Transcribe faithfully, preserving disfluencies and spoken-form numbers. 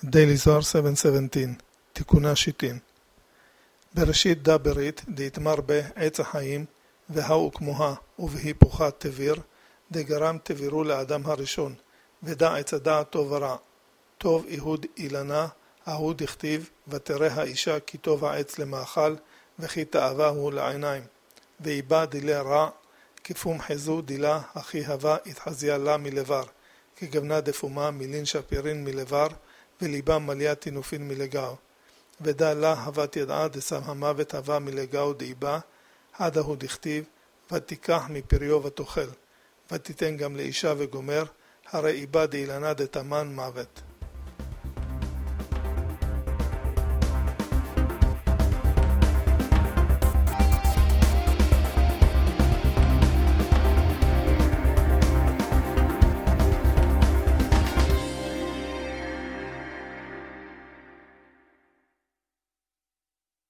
Daily Zohar seven seventeen, תיקונה שיטין. בראשית דברית דהתמר בה עץ החיים, והאו כמוה ובהיפוכה תביר, דגרם תבירו לאדם הראשון, ודע עץ הדעת טוב ורע. טוב איהוד אילנה, ההוא דכתיב, ותראה האישה כי טוב העץ למאכל, וכי תאווה הוא לעיניים. ואיבא דילה רע, כפום חזו דילה, הכי הווה התחזיה לה מלבר, כגבנה דפומה מלין שפירין מלבר, וליבה מליה תינופין מלגאו. ודע לה הוות ידעה דסם המוות הווה מלגאו דאיבה, עדה הוא דכתיב, ותיקח מפריו ותאכל, ותיתן גם לאישה וגומר, הרי איבה דאילנה דתמן מוות.